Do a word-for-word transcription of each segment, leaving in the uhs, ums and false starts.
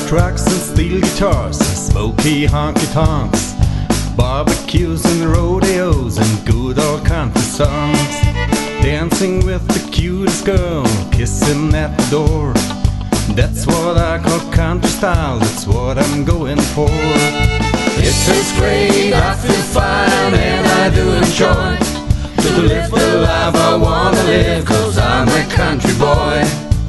trucks and steel guitars, smoky honky-tonks, barbecues and rodeos and good old country songs. Dancing with the cutest girl, kissing at the door. That's what I call country style, that's what I'm going for. It feels great, I feel fine, and I do enjoy to live the life I wanna live, 'cause I'm a country boy.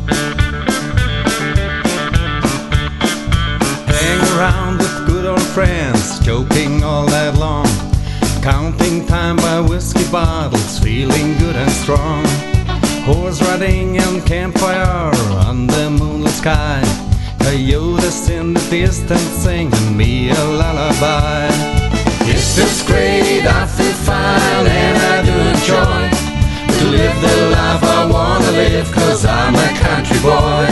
Hang around with good old friends, joking all night long, counting time by whiskey bottles, feeling good and strong. Horse riding and campfire on the moonlit sky, coyotes in the distance singing me a lullaby. It feels great, I feel fine, and I do enjoy to live the life I wanna live, 'cause I'm a country boy.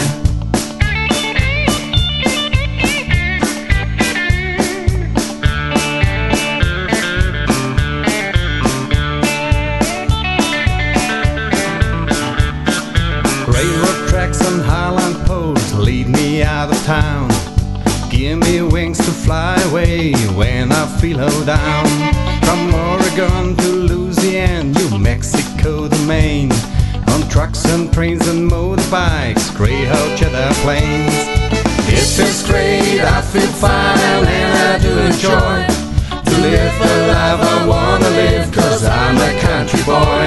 Railroad tracks and highland poles lead me out of town, give me wings to fly away when I feel low down. From Oregon to Louisiana, New Mexico to Maine, on trucks and trains and motorbikes, Greyhound cheddar plains. It feels great, I feel fine, and I do enjoy to live the life I wanna live, 'cause I'm a country boy.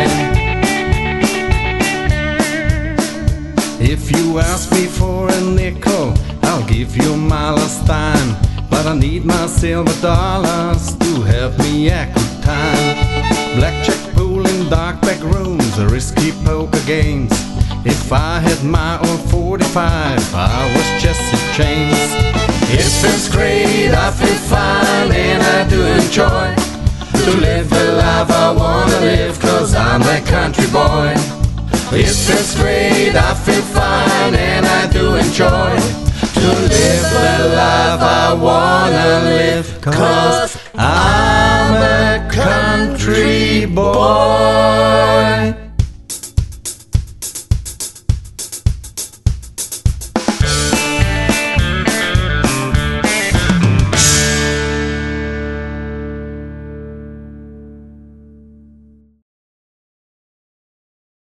If you ask me for a nickel, I'll give you my last dime, but I need my silver dollars to help me a good time. Blackjack pool in dark back rooms, risky poker games. If I had my own forty-five, I was Jesse James. It feels great, I feel fine, and I do enjoy to live the life I wanna live, 'cause I'm a country boy. It feels great, I feel fine, and I do enjoy to live the life I wanna live, 'cause I'm a country boy.